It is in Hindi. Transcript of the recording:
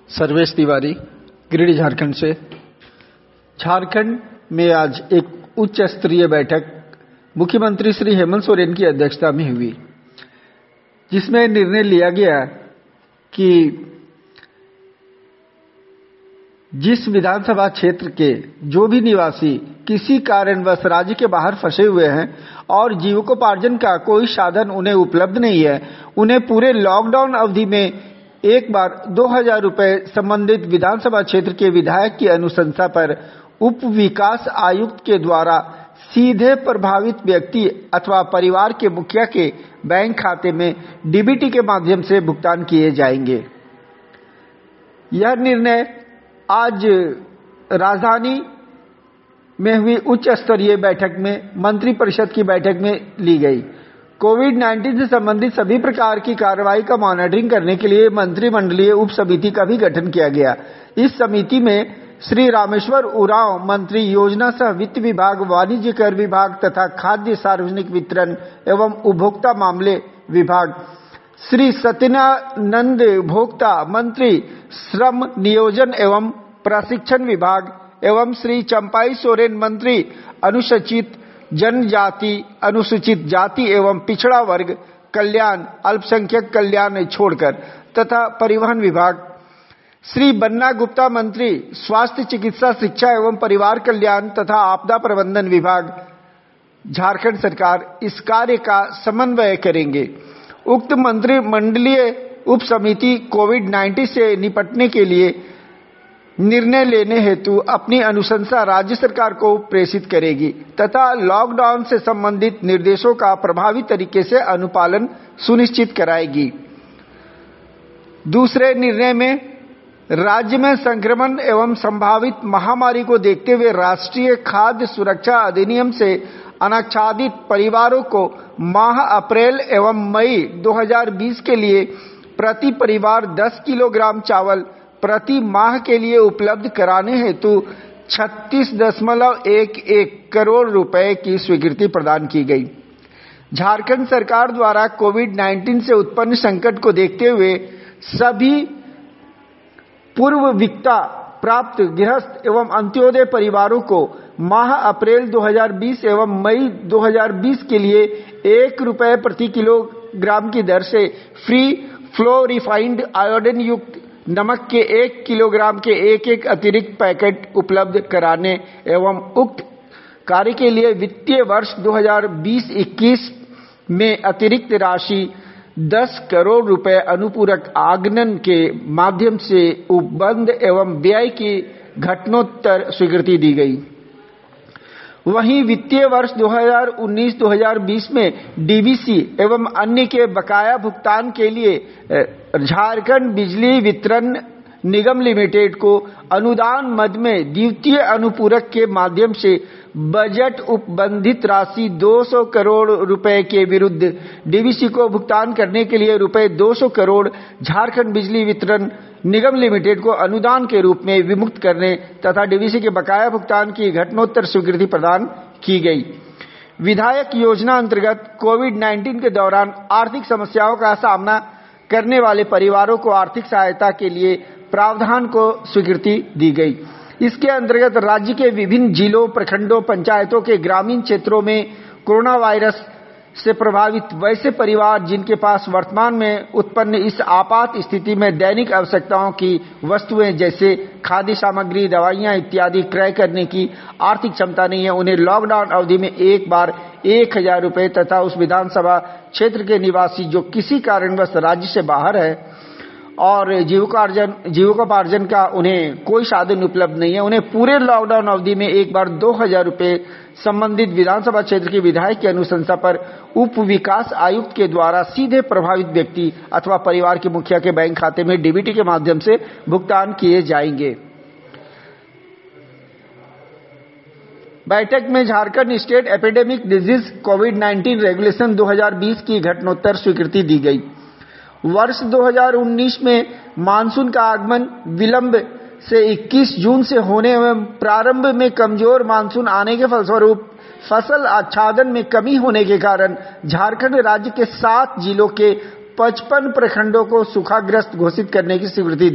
सर्वेश तिवारी, गिरिडीह, झारखंड से। झारखंड में आज एक उच्च स्तरीय बैठक मुख्यमंत्री श्री हेमंत सोरेन की अध्यक्षता में हुई, जिसमें निर्णय लिया गया कि जिस विधानसभा क्षेत्र के जो भी निवासी किसी कारणवश राज्य के बाहर फंसे हुए हैं और जीविकोपार्जन का कोई साधन उन्हें उपलब्ध नहीं है, उन्हें पूरे लॉकडाउन अवधि में एक बार 2000 रुपए संबंधित विधानसभा क्षेत्र के विधायक की अनुशंसा पर उप विकास आयुक्त के द्वारा सीधे प्रभावित व्यक्ति अथवा परिवार के मुखिया के बैंक खाते में डीबीटी के माध्यम से भुगतान किए जाएंगे। यह निर्णय आज राजधानी में हुई उच्च स्तरीय बैठक में मंत्रिपरिषद की बैठक में ली गई। कोविड-19 से संबंधित सभी प्रकार की कार्रवाई का मॉनिटरिंग करने के लिए मंत्रिमंडलीय उप समिति का भी गठन किया गया। इस समिति में श्री रामेश्वर उरांव मंत्री, योजना सह वित्त विभाग, वाणिज्य कर विभाग तथा खाद्य सार्वजनिक वितरण एवं उपभोक्ता मामले विभाग, श्री सत्यानंद भोक्ता मंत्री, श्रम नियोजन एवं प्रशिक्षण विभाग एवं श्री चंपाई सोरेन मंत्री, अनुसूचित जनजाति, अनुसूचित जाति एवं पिछड़ा वर्ग कल्याण, अल्पसंख्यक कल्याण छोड़कर तथा परिवहन विभाग, श्री बन्ना गुप्ता मंत्री, स्वास्थ्य चिकित्सा शिक्षा एवं परिवार कल्याण तथा आपदा प्रबंधन विभाग, झारखंड सरकार इस कार्य का समन्वय करेंगे। उक्त मंत्रिमंडलीय उप समिति कोविड-19 से निपटने के लिए निर्णय लेने हेतु अपनी अनुशंसा राज्य सरकार को प्रेषित करेगी तथा लॉकडाउन से संबंधित निर्देशों का प्रभावी तरीके से अनुपालन सुनिश्चित कराएगी। दूसरे निर्णय में राज्य में संक्रमण एवं संभावित महामारी को देखते हुए राष्ट्रीय खाद्य सुरक्षा अधिनियम से अनाच्छादित परिवारों को माह अप्रैल एवं मई 2020 के लिए प्रति परिवार 10 किलोग्राम चावल प्रति माह के लिए उपलब्ध कराने हेतु 36.11 करोड़ रुपए की स्वीकृति प्रदान की गई। झारखंड सरकार द्वारा कोविड-19 से उत्पन्न संकट को देखते हुए सभी पूर्व वित्ता प्राप्त गृहस्थ एवं अंत्योदय परिवारों को माह अप्रैल 2020 एवं मई 2020 के लिए 1 रुपए प्रति किलोग्राम की दर से फ्री फ्लो रिफाइंड आयोडीन युक्त नमक के 1 किलोग्राम के एक अतिरिक्त पैकेट उपलब्ध कराने एवं उक्त कार्य के लिए वित्तीय वर्ष 2020-21 में अतिरिक्त राशि 10 करोड़ रुपए अनुपूरक आगमन के माध्यम से उपबंध एवं व्यय की घटनोत्तर स्वीकृति दी गई। वहीं वित्तीय वर्ष 2019-2020 में डीवीसी एवं अन्य के बकाया भुगतान के लिए झारखंड बिजली वितरण निगम लिमिटेड को अनुदान मद में द्वितीय अनुपूरक के माध्यम से बजट उपबंधित राशि 200 करोड़ रुपए के विरुद्ध डीवीसी को भुगतान करने के लिए रुपए 200 करोड़ झारखंड बिजली वितरण निगम लिमिटेड को अनुदान के रूप में विमुक्त करने तथा डीवीसी के बकाया भुगतान की घटनोत्तर स्वीकृति प्रदान की गई। विधायक योजना अंतर्गत कोविड-19 के दौरान आर्थिक समस्याओं का सामना करने वाले परिवारों को आर्थिक सहायता के लिए प्रावधान को स्वीकृति दी गई। इसके अंतर्गत राज्य के विभिन्न जिलों, प्रखंडों, पंचायतों के ग्रामीण क्षेत्रों में कोरोना वायरस से प्रभावित वैसे परिवार जिनके पास वर्तमान में उत्पन्न इस आपात स्थिति में दैनिक आवश्यकताओं की वस्तुएं जैसे खाद्य सामग्री, दवाइयां इत्यादि क्रय करने की आर्थिक क्षमता नहीं है, उन्हें लॉकडाउन अवधि में एक बार 1000 रुपए तथा उस विधानसभा क्षेत्र के निवासी जो किसी कारणवश राज्य से बाहर है और जीविकोपार्जन का उन्हें कोई साधन उपलब्ध नहीं है, उन्हें पूरे लॉकडाउन अवधि में एक बार 2000 रुपए संबंधित विधानसभा क्षेत्र के विधायक की अनुशंसा पर उप विकास आयुक्त के द्वारा सीधे प्रभावित व्यक्ति अथवा परिवार के मुखिया के बैंक खाते में डीबीटी के माध्यम से भुगतान किए जाएंगे। बैठक में झारखंड स्टेट एपिडेमिक डिजीज कोविड-19 रेगुलेशन 2020 की घटनोत्तर स्वीकृति दी गई। वर्ष 2019 में मानसून का आगमन विलंब से 21 जून से होने एवं प्रारंभ में कमजोर मानसून आने के फलस्वरूप फसल आच्छादन में कमी होने के कारण झारखंड राज्य के 7 जिलों के 55 प्रखंडों को सूखाग्रस्त घोषित करने की स्वीकृति